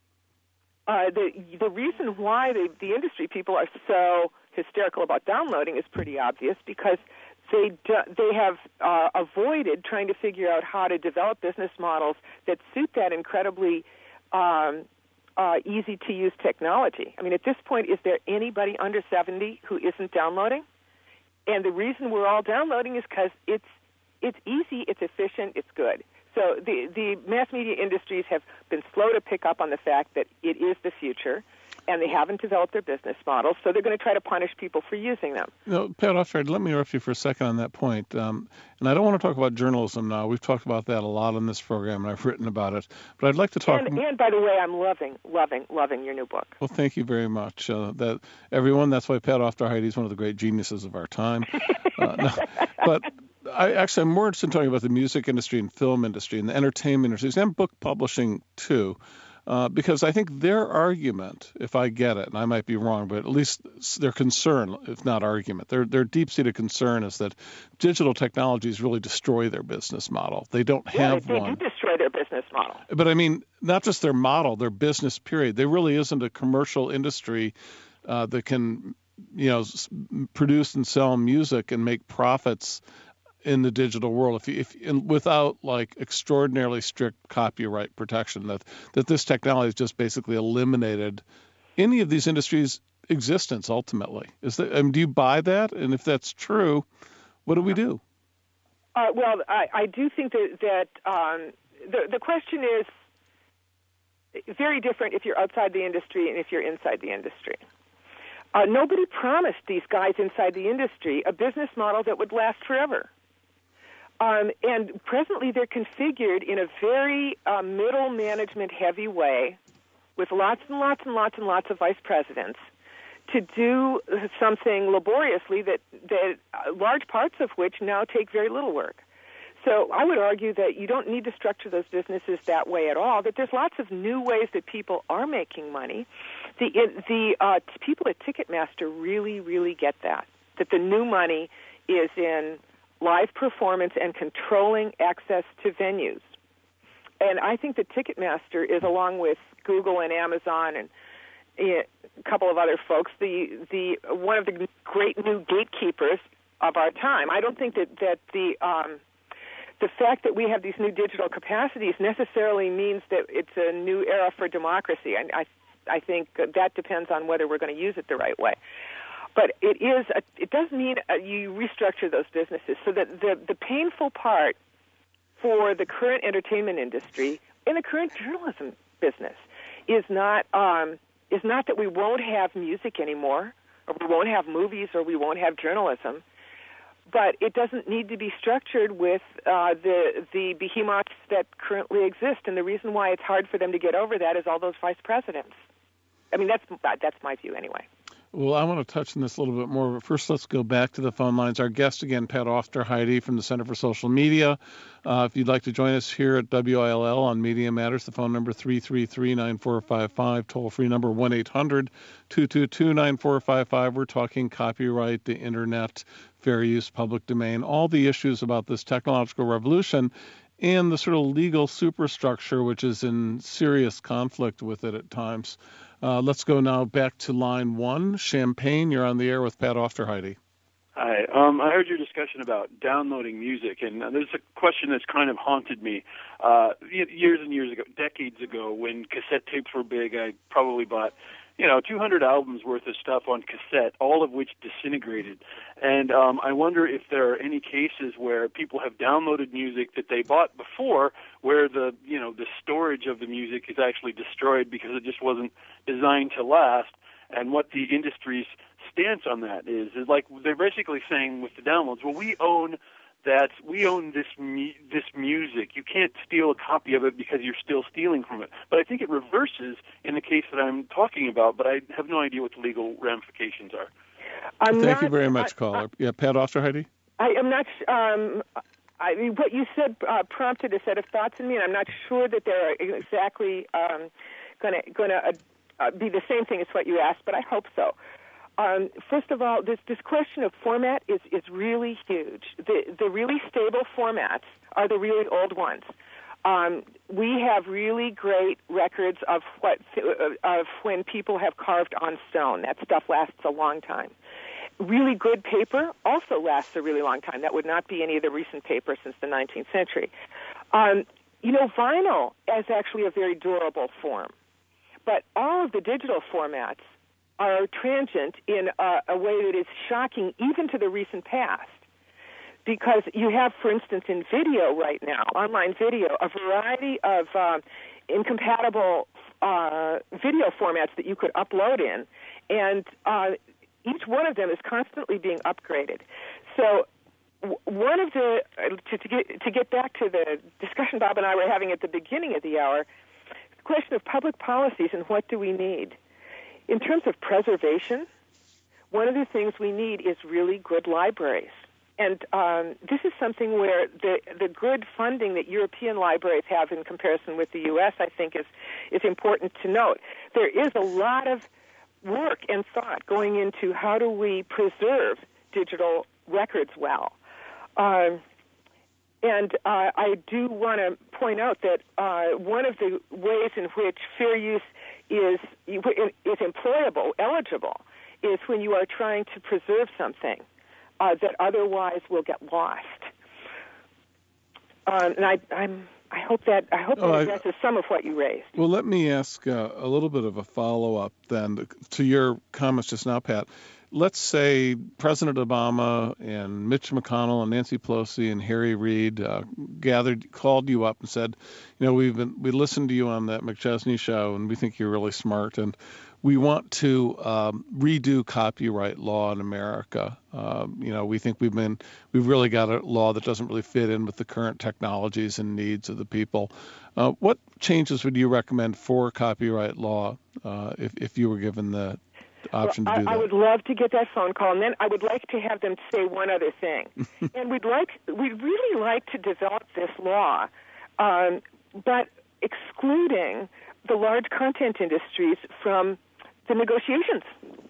uh, the the reason why the, the industry people are so hysterical about downloading is pretty obvious, because they do, they have uh, avoided trying to figure out how to develop business models that suit that incredibly um, Uh, easy-to-use technology. I mean, at this point, is there anybody under seventy who isn't downloading? And the reason we're all downloading is because it's it's easy, it's efficient, it's good. So the the mass media industries have been slow to pick up on the fact that it is the future, and they haven't developed their business models, so they're going to try to punish people for using them. No, Pat Aufderheide, let me interrupt you for a second on that point. Um, and I don't want to talk about journalism now. We've talked about that a lot on this program, and I've written about it. But I'd like to talk... And, and by the way, I'm loving, loving, loving your new book. Well, thank you very much. Uh, that everyone, that's why Pat Aufderheide is one of the great geniuses of our time. uh, no, but I actually, I'm more interested in talking about the music industry and film industry and the entertainment industries and book publishing, too. Uh, because I think their argument, if I get it, and I might be wrong, but at least their concern, if not argument, their their deep-seated concern is that digital technologies really destroy their business model. They don't yeah, have they, they one. They do destroy their business model. But I mean, not just their model, their business period. There really isn't a commercial industry uh, that can, you know, s- produce and sell music and make profits in the digital world, if, if in, without like extraordinarily strict copyright protection, that that this technology has just basically eliminated any of these industries' existence. Ultimately, is that? I mean, do you buy that? And if that's true, what do we do? Uh, well, I, I do think that that um, the the question is very different if you're outside the industry and if you're inside the industry. Uh, nobody promised these guys inside the industry a business model that would last forever. Um, and presently they're configured in a very uh, middle management heavy way with lots and lots and lots and lots of vice presidents to do something laboriously that, that uh, large parts of which now take very little work. So I would argue that you don't need to structure those businesses that way at all, that there's lots of new ways that people are making money. The, the uh, people at Ticketmaster really, really get that, that the new money is in live performance and controlling access to venues. And I think that Ticketmaster is, along with Google and Amazon and a couple of other folks, the the one of the great new gatekeepers of our time. I don't think that, that the um, the fact that we have these new digital capacities necessarily means that it's a new era for democracy. And I I think that depends on whether we're going to use it the right way. But it is a, it does mean uh, you restructure those businesses so that the, the painful part for the current entertainment industry and the current journalism business is not um, is not that we won't have music anymore, or we won't have movies, or we won't have journalism, but it doesn't need to be structured with uh, the the behemoths that currently exist. And the reason why it's hard for them to get over that is all those vice presidents. I mean, that's that's my view anyway. Well, I want to touch on this a little bit more, but first let's go back to the phone lines. Our guest again, Pat Aufderheide from the Center for Social Media. Uh, if you'd like to join us here at W I L L on Media Matters, the phone number three three three, nine four five five, toll-free number one eight hundred, two two two, nine four five five. We're talking copyright, the Internet, fair use, public domain, all the issues about this technological revolution and the sort of legal superstructure which is in serious conflict with it at times. Uh, let's go now back to line one. Champaign, you're on the air with Pat Aufderheide. Hi. Um, I heard your discussion about downloading music, and uh, there's a question that's kind of haunted me. Uh, years and years ago, decades ago, when cassette tapes were big, I probably bought, you know, two hundred albums worth of stuff on cassette, all of which disintegrated. And um, I wonder if there are any cases where people have downloaded music that they bought before, where the, you know, the storage of the music is actually destroyed because it just wasn't designed to last, and what the industry's stance on that is. Is like they're basically saying with the downloads, well, we own that we own this mu- this music. You can't steal a copy of it because you're still stealing from it. But I think it reverses in the case that I'm talking about, but I have no idea what the legal ramifications are. I'm Thank not, you very much, I, caller. I, yeah, Pat Aufderheide? I am not... Um, I mean, what you said uh, prompted a set of thoughts in me, and I'm not sure that they're exactly um, going to going to uh, uh, be the same thing as what you asked, but I hope so. Um, first of all, this, this question of format is, is really huge. The, the really stable formats are the really old ones. Um, we have really great records of what of when people have carved on stone. That stuff lasts a long time. Really good paper also lasts a really long time. That would not be any of the recent paper since the nineteenth century. Um, you know, vinyl is actually a very durable form. But all of the digital formats are transient in a, a way that is shocking even to the recent past. Because you have, for instance, in video right now, online video, a variety of uh, incompatible uh, video formats that you could upload in. And uh, each one of them is constantly being upgraded. So w- one of the, uh, to, to, get, to get back to the discussion Bob and I were having at the beginning of the hour, the question of public policies and what do we need. In terms of preservation, one of the things we need is really good libraries. and um, this is something where the the good funding that European libraries have in comparison with the U S, I think, is is important to note. There is a lot of work and thought going into how do we preserve digital records well. Um, and uh, I do want to point out that uh, one of the ways in which fair use is is employable, eligible, is when you are trying to preserve something uh, that otherwise will get lost. Um, and I, I'm, I hope that I hope oh, that addresses I, some of what you raised. Well, let me ask uh, a little bit of a follow-up then to your comments just now, Pat. Let's say President Obama and Mitch McConnell and Nancy Pelosi and Harry Reid uh, gathered, called you up and said, you know, we've been, we listened to you on that McChesney show, and we think you're really smart, and we want to um, redo copyright law in America. Um, you know, we think we've been, we've really got a law that doesn't really fit in with the current technologies and needs of the people. Uh, what changes would you recommend for copyright law uh, if, if you were given the option well, to do I, that? I would love to get that phone call, and then I would like to have them say one other thing. and we'd like, we'd really like to develop this law, um, but excluding the large content industries from the negotiations.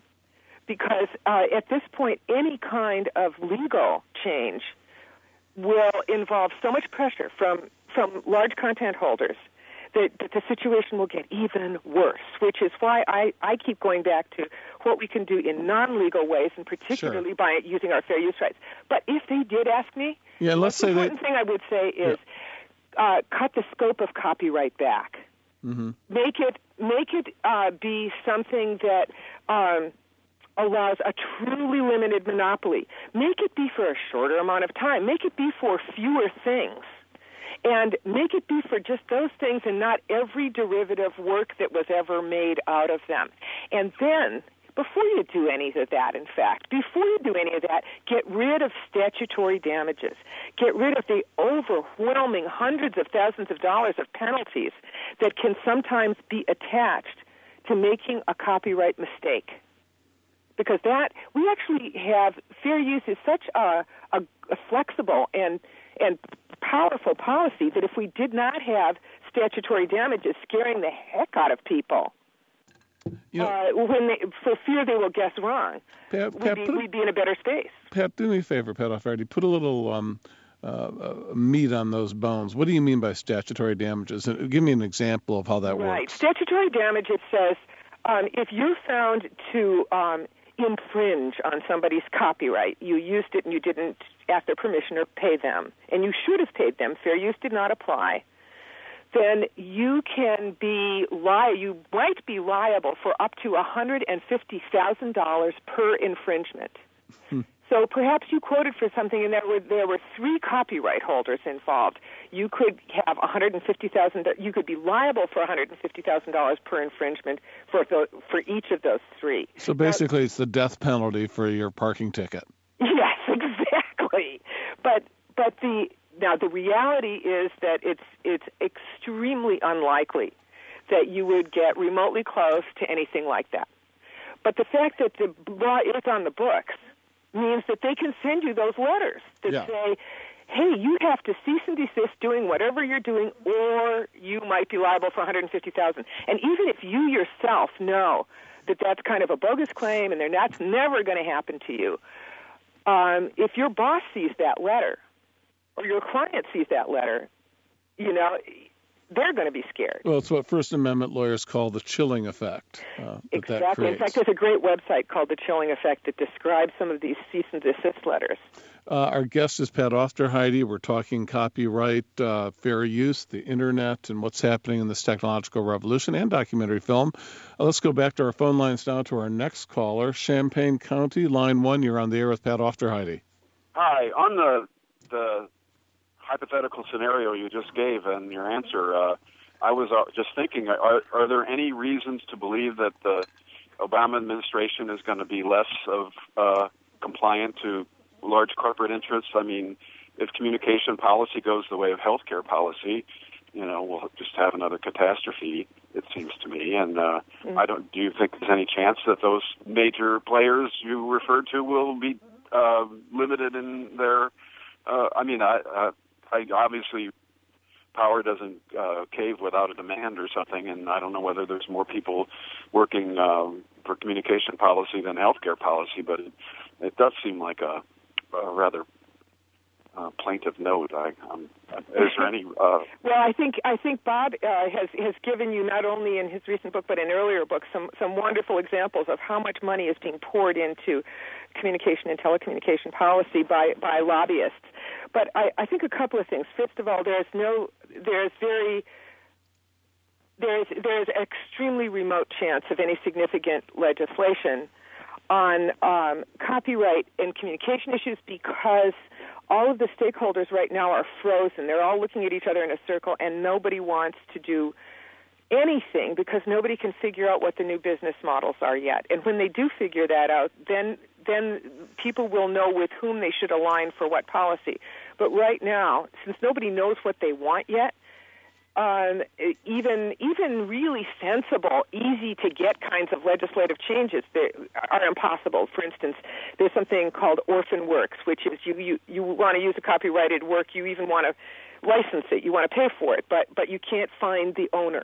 Because uh, at this point, any kind of legal change will involve so much pressure from, from large content holders that, that the situation will get even worse, which is why I, I keep going back to what we can do in non-legal ways, and particularly Sure. by using our fair use rights. But if they did ask me, yeah, let's say the important they, thing I would say is yeah. uh, cut the scope of copyright back. Mm-hmm. Make it make it uh, be something that um, allows a truly limited monopoly. Make it be for a shorter amount of time. Make it be for fewer things. And make it be for just those things and not every derivative work that was ever made out of them. And then, before you do any of that, in fact, before you do any of that, get rid of statutory damages. Get rid of the overwhelming hundreds of thousands of dollars of penalties that can sometimes be attached to making a copyright mistake. Because that, we actually have, fair use is such a, a, a flexible and and powerful policy that if we did not have statutory damages scaring the heck out of people, you know, uh, when they, for fear they will guess wrong, Pat, Pat, we'd, be, we'd be in a better space. Pat, do me a favor, Pat O'Flaherty. Put a little um, uh, uh, meat on those bones. What do you mean by statutory damages? And give me an example of how that right. works. Statutory damage, it says, um, if you're found to um, infringe on somebody's copyright, you used it and you didn't ask their permission or pay them, and you should have paid them, fair use did not apply, then you can be li- you might be liable for up to one hundred fifty thousand dollars per infringement. So perhaps you quoted for something and there were there were three copyright holders involved. You could have one hundred fifty thousand dollars, you could be liable for one hundred fifty thousand dollars per infringement for the, for each of those three. So basically now, it's the death penalty for your parking ticket. Yes, exactly. But but the now the reality is that it's it's extremely unlikely that you would get remotely close to anything like that. But the fact that the law is on the books means that they can send you those letters that yeah. say, hey, you have to cease and desist doing whatever you're doing, or you might be liable for one hundred fifty thousand dollars. And even if you yourself know that that's kind of a bogus claim and that's never going to happen to you, um, if your boss sees that letter or your client sees that letter, you know, they're going to be scared. Well, it's what First Amendment lawyers call the chilling effect. Uh, that exactly. That In fact, there's a great website called The Chilling Effect that describes some of these cease and desist letters. Uh, our guest is Pat Aufderheide. We're talking copyright, uh, fair use, the Internet, and what's happening in this technological revolution, and documentary film. Uh, let's go back to our phone lines now to our next caller, Champaign County, line one. You're on the air with Pat Aufderheide. Hi. On the the hypothetical scenario you just gave and your answer, uh, I was uh, just thinking, are, are there any reasons to believe that the Obama administration is going to be less of uh, compliant to large corporate interests? I mean, if communication policy goes the way of healthcare policy, you know, we'll just have another catastrophe, it seems to me. And uh, mm-hmm. I don't. Do you think there's any chance that those major players you referred to will be uh, limited in their. Uh, I mean, I, uh, I obviously power doesn't uh, cave without a demand or something, and I don't know whether there's more people working um, for communication policy than healthcare policy, but it, it does seem like a, a rather uh, plaintive note. I, um, is there any? Uh, well, I think I think Bob uh, has has given you, not only in his recent book but in earlier books, some some wonderful examples of how much money is being poured into communication and telecommunication policy by by lobbyists. But I, I think a couple of things. First of all, there's no, there's very, there's there's an extremely remote chance of any significant legislation on um, copyright and communication issues, because all of the stakeholders right now are frozen. They're all looking at each other in a circle, and nobody wants to do anything because nobody can figure out what the new business models are yet. And when they do figure that out, then then people will know with whom they should align for what policy. But right now, since nobody knows what they want yet, um, even even really sensible, easy to get kinds of legislative changes that are impossible. For instance, there's something called orphan works, which is you you, you want to use a copyrighted work, you even want to license it, you want to pay for it, but but you can't find the owner.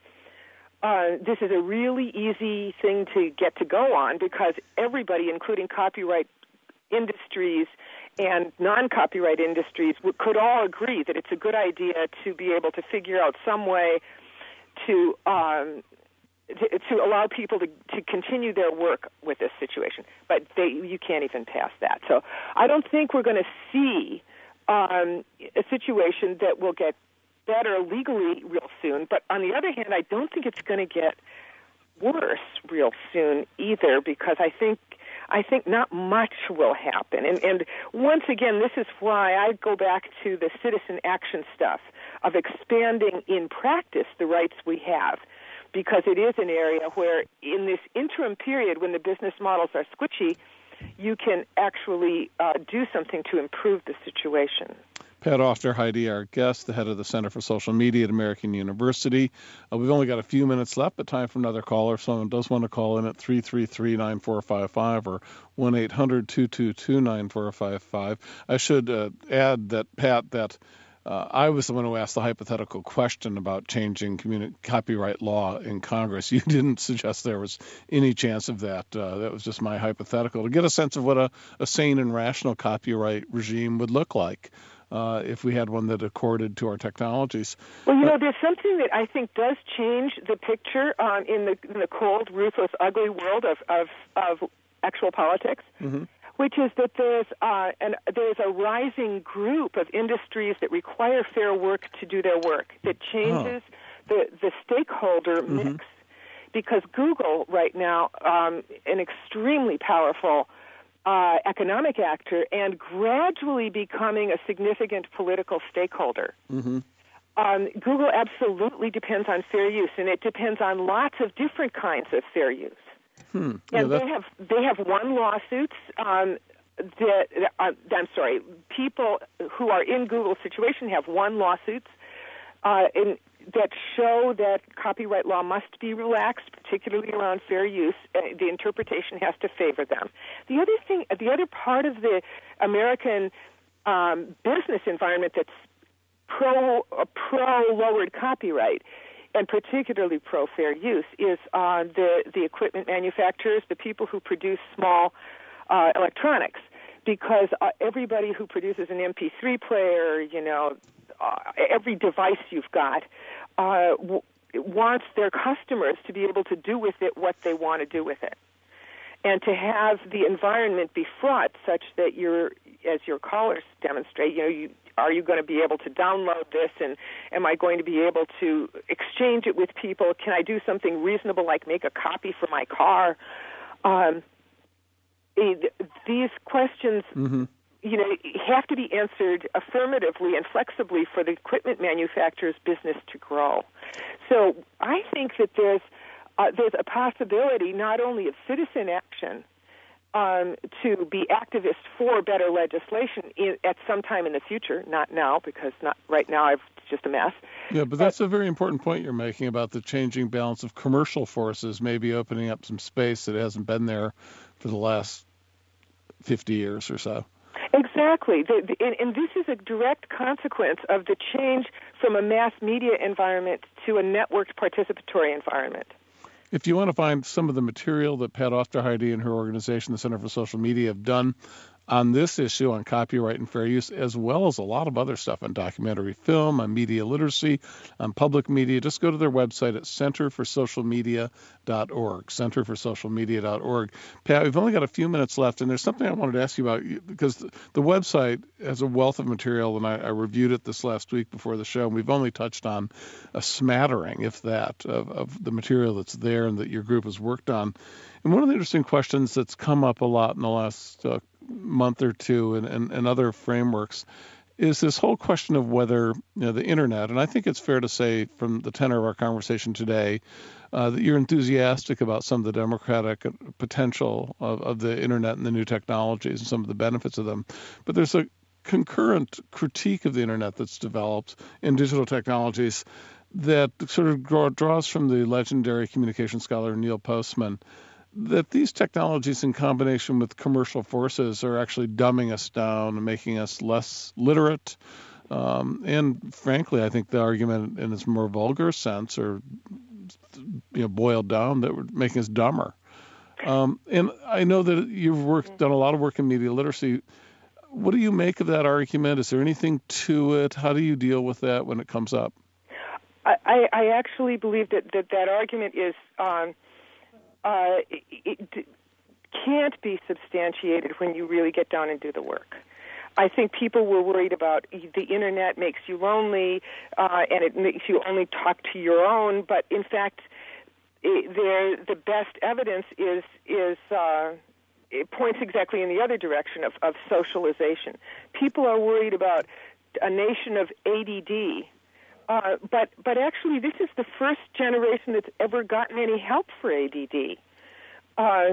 Uh, this is a really easy thing to get to go on because everybody, including copyright industries and non-copyright industries, w- could all agree that it's a good idea to be able to figure out some way to um, to, to allow people to, to continue their work with this situation. But they, you can't even pass that. So I don't think we're going to see um, a situation that will get better legally real soon, but on the other hand, I don't think it's going to get worse real soon either, because I think I think not much will happen. And, and once again, this is why I go back to the citizen action stuff of expanding in practice the rights we have, because it is an area where in this interim period when the business models are squishy, you can actually uh, do something to improve the situation. Pat Aufderheide, our guest, the head of the Center for Social Media at American University. Uh, we've only got a few minutes left, but time for another caller. If someone does want to call in at three three three, nine four five five or one eight hundred, two two two, nine four five five. I should uh, add that, Pat, that uh, I was the one who asked the hypothetical question about changing communi- copyright law in Congress. You didn't suggest there was any chance of that. Uh, that was just my hypothetical, to get a sense of what a, a sane and rational copyright regime would look like. Uh, if we had one that accorded to our technologies. Well, you know, there's something that I think does change the picture um, in the in the cold, ruthless, ugly world of of, of actual politics, mm-hmm. which is that there's uh, an there's a rising group of industries that require fair work to do their work, that changes oh. the the stakeholder mm-hmm. mix, because Google right now, um, an extremely powerful Uh, economic actor, and gradually becoming a significant political stakeholder. Mm-hmm. Um, Google absolutely depends on fair use, and it depends on lots of different kinds of fair use. Hmm. And yeah, they have they have won lawsuits. Um, that uh, I'm sorry, people who are in Google's situation have won lawsuits uh, in, that show that copyright law must be relaxed, particularly around fair use. Uh, the interpretation has to favor them. The other thing, the other part of the American um, business environment that's pro uh, pro lowered copyright, and particularly pro fair use, is uh, the the equipment manufacturers, the people who produce small uh, electronics, because uh, everybody who produces an M P three player, you know, uh, every device you've got, uh, w- wants their customers to be able to do with it what they want to do with it, and to have the environment be fraught such that you're, as your callers demonstrate, you know, you, are you going to be able to download this, and am I going to be able to exchange it with people? Can I do something reasonable like make a copy for my car? Um, it, these questions, mm-hmm. you know, have to be answered affirmatively and flexibly for the equipment manufacturer's business to grow. So I think that there's uh, there's a possibility not only of citizen action um, to be activists for better legislation in, at some time in the future, not now, because not right now I've it's just a mess. Yeah, but that's a very important point you're making about the changing balance of commercial forces maybe opening up some space that hasn't been there for the last fifty years or so. Exactly. The, the, and, and this is a direct consequence of the change from a mass media environment to a networked participatory environment. If you want to find some of the material that Pat Aufderheide and her organization, the Center for Social Media, have done on this issue, on copyright and fair use, as well as a lot of other stuff on documentary film, on media literacy, on public media, just go to their website at center for social media dot org, center for social media dot org. Pat, we've only got a few minutes left, and there's something I wanted to ask you about, because the, the website has a wealth of material, and I, I reviewed it this last week before the show, and we've only touched on a smattering, if that, of, of the material that's there and that your group has worked on. And one of the interesting questions that's come up a lot in the last uh, month or two and, and, and other frameworks is this whole question of whether, you know, the internet, and I think it's fair to say from the tenor of our conversation today uh, that you're enthusiastic about some of the democratic potential of, of the internet and the new technologies and some of the benefits of them. But there's a concurrent critique of the internet that's developed in digital technologies that sort of draw, draws from the legendary communication scholar Neil Postman, that these technologies in combination with commercial forces are actually dumbing us down and making us less literate. Um, and frankly, I think the argument in its more vulgar sense, or you know, boiled down, that we're making us dumber. Um, and I know that you've worked, done a lot of work in media literacy. What do you make of that argument? Is there anything to it? How do you deal with that when it comes up? I, I actually believe that that, that argument is um, uh, it, it can't be substantiated when you really get down and do the work. I think people were worried about the internet makes you lonely uh, and it makes you only talk to your own, but in fact, it, there the best evidence is is uh, it points exactly in the other direction of, of socialization. People are worried about a nation of A D D. Uh, but but actually, this is the first generation that's ever gotten any help for A D D. Uh,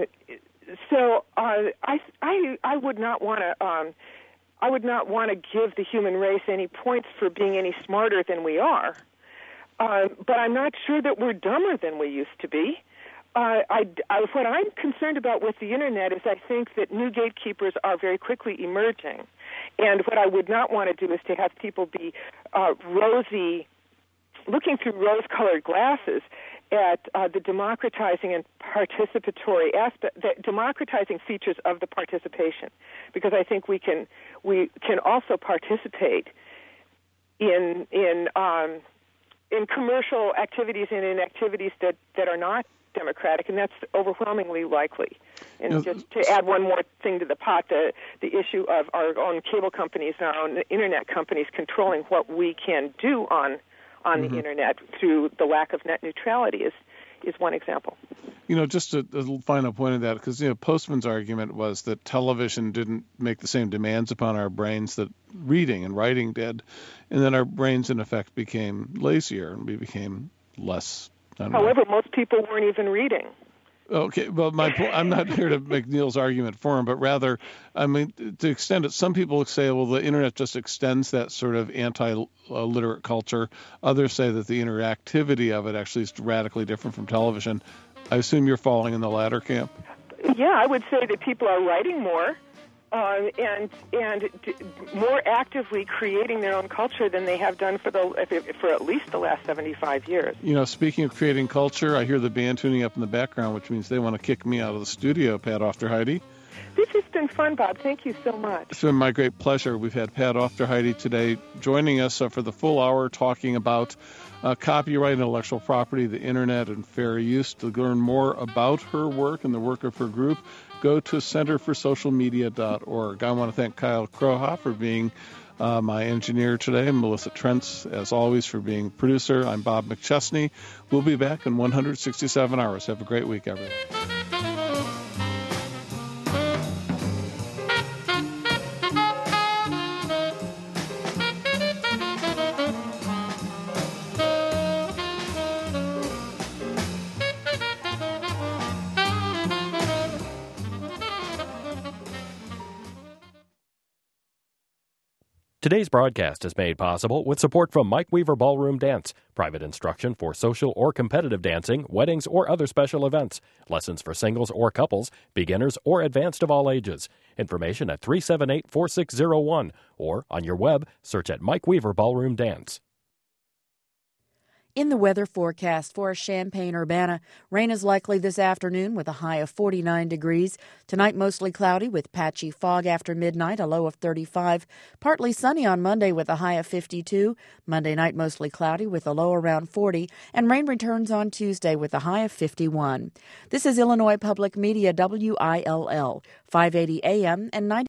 so uh, I, I I would not want to um, I would not want to give the human race any points for being any smarter than we are. Uh, but I'm not sure that we're dumber than we used to be. Uh, I, I, what I'm concerned about with the internet is I think that new gatekeepers are very quickly emerging. And what I would not want to do is to have people be uh, rosy, looking through rose-colored glasses at uh, the democratizing and participatory aspect, the democratizing features of the participation, because I think we can we can also participate in in um, in commercial activities and in activities that, that are not democratic, and that's overwhelmingly likely. And yes. Just to add one more thing to the pot, the, the issue of our own cable companies and our own internet companies controlling what we can do on on mm-hmm. the internet through the lack of net neutrality is is one example. You know, just a, a final point of that, because, you know, Postman's argument was that television didn't make the same demands upon our brains that reading and writing did, and then our brains, in effect, became lazier, and we became less. However, know. most people weren't even reading. Okay, well, my po- I'm not here to make Neil's argument for him, but rather, I mean, to extend it, some people say, well, the internet just extends that sort of anti-literate culture. Others say that the interactivity of it actually is radically different from television. I assume you're falling in the latter camp? Yeah, I would say that people are writing more. Uh, and and d- more actively creating their own culture than they have done for the for at least the last seventy-five years. You know, speaking of creating culture, I hear the band tuning up in the background, which means they want to kick me out of the studio, Pat Aufderheide. This has been fun, Bob. Thank you so much. It's been my great pleasure. We've had Pat Aufderheide today joining us uh, for the full hour talking about uh, copyright, intellectual property, the internet, and fair use. To learn more about her work and the work of her group, go to center for social media dot org. I want to thank Kyle Kroha for being uh, my engineer today, and Melissa Trentz, as always, for being producer. I'm Bob McChesney. We'll be back in one hundred sixty-seven hours. Have a great week, everyone. Today's broadcast is made possible with support from Mike Weaver Ballroom Dance, private instruction for social or competitive dancing, weddings, or other special events, lessons for singles or couples, beginners or advanced of all ages. Information at three seven eight, four six zero one or on your web, search at Mike Weaver Ballroom Dance. In the weather forecast for Champaign-Urbana, rain is likely this afternoon with a high of forty-nine degrees. Tonight, mostly cloudy with patchy fog after midnight, a low of thirty-five. Partly sunny on Monday with a high of fifty-two. Monday night, mostly cloudy with a low around forty. And rain returns on Tuesday with a high of fifty-one. This is Illinois Public Media, W I L L, five eighty A M and ninety